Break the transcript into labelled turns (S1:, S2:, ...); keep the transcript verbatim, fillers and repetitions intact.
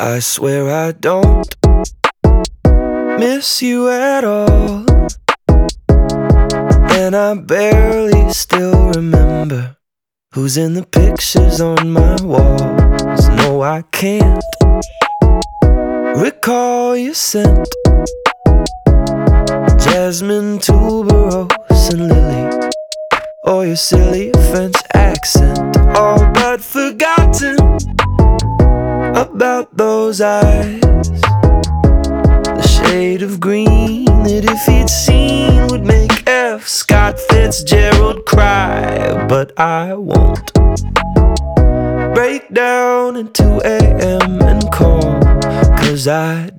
S1: I swear I don't miss you at all, and I barely still remember who's in the pictures on my walls. No, I can't recall your scent, jasmine, tuberose, and lily, or your silly French accent. All but forgotten about those eyes, the shade of green that if he'd seen would make F. Scott Fitzgerald cry. But I won't break down at two a m and call, 'cause I